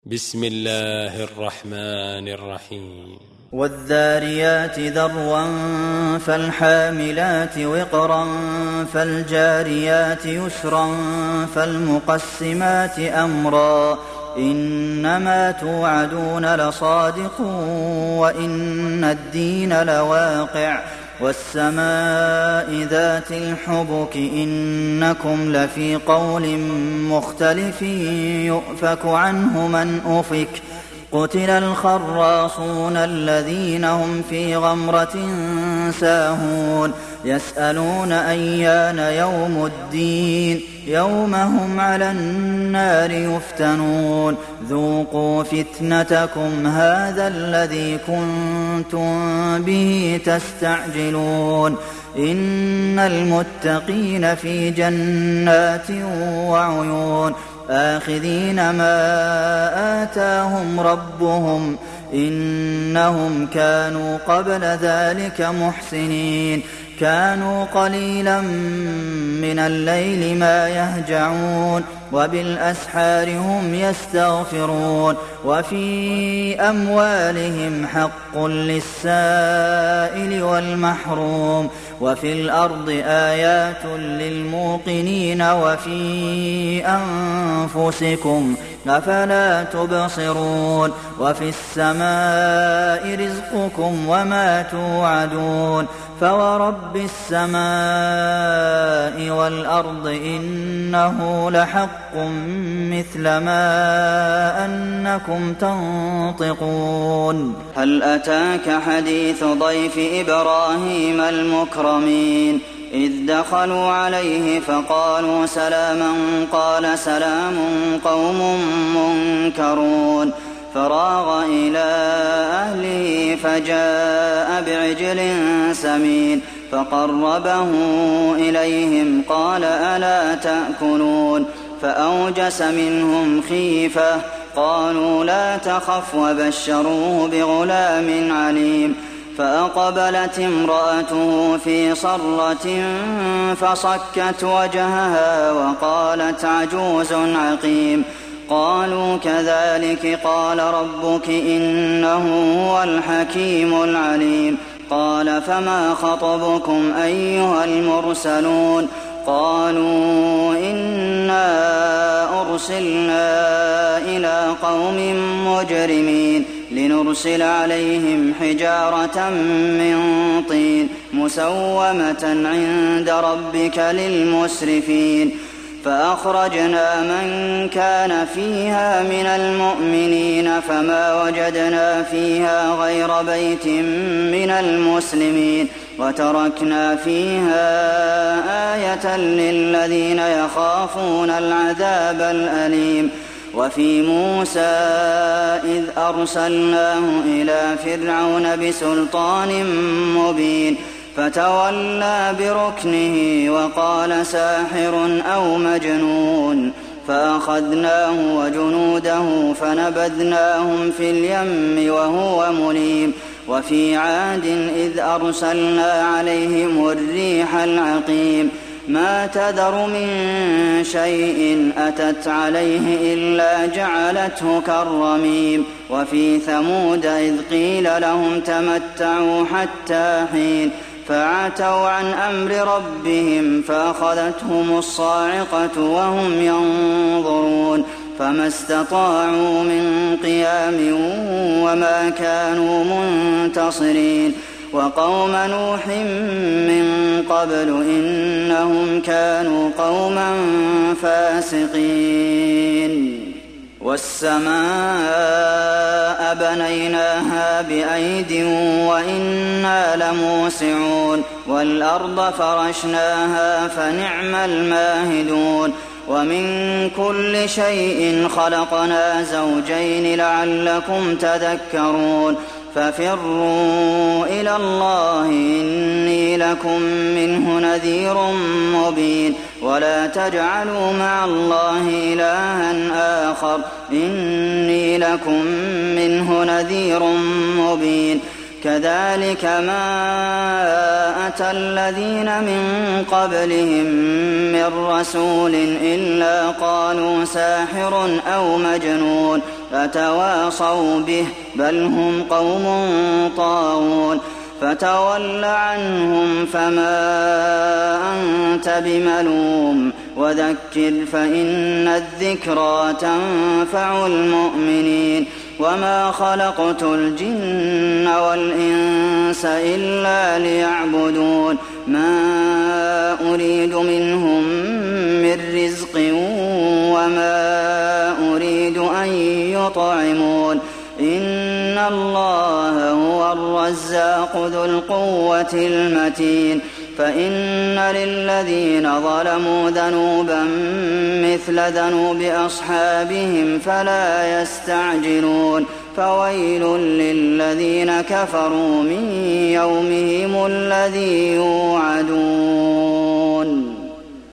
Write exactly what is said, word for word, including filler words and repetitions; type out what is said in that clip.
بسم الله الرحمن الرحيم والذاريات ذروا فالحاملات وقرا فالجاريات يسرا فالمقسمات أمرا إنما توعدون لصادق وإن الدين لواقع والسماء ذات الحبك إنكم لفي قول مختلف يؤفك عنه من أفك قتل الخراصون الذين هم في غمرة ساهون يسألون أيان يوم الدين يوم هم على النار يفتنون ذوقوا فتنتكم هذا الذي كنتم به تستعجلون إن المتقين في جنات وعيون آخذين ما آتاهم ربهم إنهم كانوا قبل ذلك محسنين كانوا قليلا من الليل ما يهجعون وبالأسحار هم يستغفرون وفي أموالهم حق للسائل والمحروم وفي الأرض آيات للموقنين وفي أنفسكم أفلا تبصرون وفي السماء رزقكم وما توعدون فورب السماء والأرض إنه لحق مثل ما أنكم تنطقون هل أتاك حديث ضيف إبراهيم المكرمين إذ دخلوا عليه فقالوا سلاما قال سلام قوم منكرون فراغ إلى أهله فجاء بعجل سمين فقربه إليهم قال ألا تأكلون فأوجس منهم خيفة قالوا لا تخف وبشروه بغلام عليم فأقبلت امرأته في صرة فصكت وجهها وقالت عجوز عقيم قالوا كذلك قال ربك إنه هو الحكيم العليم قال فما خطبكم أيها المرسلون قالوا إنا أرسلنا إلى قوم مجرمين لنرسل عليهم حجارة من طين مسومة عند ربك للمسرفين فأخرجنا من كان فيها من المؤمنين فما وجدنا فيها غير بيت من المسلمين وتركنا فيها آية للذين يخافون العذاب الأليم وفي موسى إذ أرسلناه إلى فرعون بسلطان مبين فتولى بركنه وقال ساحر أو مجنون فأخذناه وجنوده فنبذناهم في اليم وهو مليم وفي عاد إذ أرسلنا عليهم الريح العقيم ما تذر من شيء أتت عليه إلا جعلته كالرميم وفي ثمود إذ قيل لهم تمتعوا حتى حين فعتوا عن أمر ربهم فأخذتهم الصاعقة وهم ينظرون فما استطاعوا من قيام وما كانوا منتصرين وقوم نوح من قبل إنهم كانوا قوما فاسقين والسماء بنيناها بأيد وإنا لموسعون والأرض فرشناها فنعم الماهدون ومن كل شيء خلقنا زوجين لعلكم تذكرون ففروا إلى الله إني لكم منه نذير مبين ولا تجعلوا مع الله إلها آخر إني لكم منه نذير مبين كذلك ما أتى الذين من قبلهم من رسول إلا قالوا ساحر أو مجنون أتواصوا به بل هم قوم طاغون فتول عنهم فما أنت بملوم وذكر فإن الذكرى تنفع المؤمنين وما خلقت الجن والإنس إلا ليعبدون ما أريد منهم من رزق وما أريد أن يطعمون إن الله هو الرزاق ذو القوة المتين فإن للذين ظلموا ذنوبا مثل ذنوب أصحابهم فلا يستعجلون فويل للذين كفروا من يومهم الذي يوعدون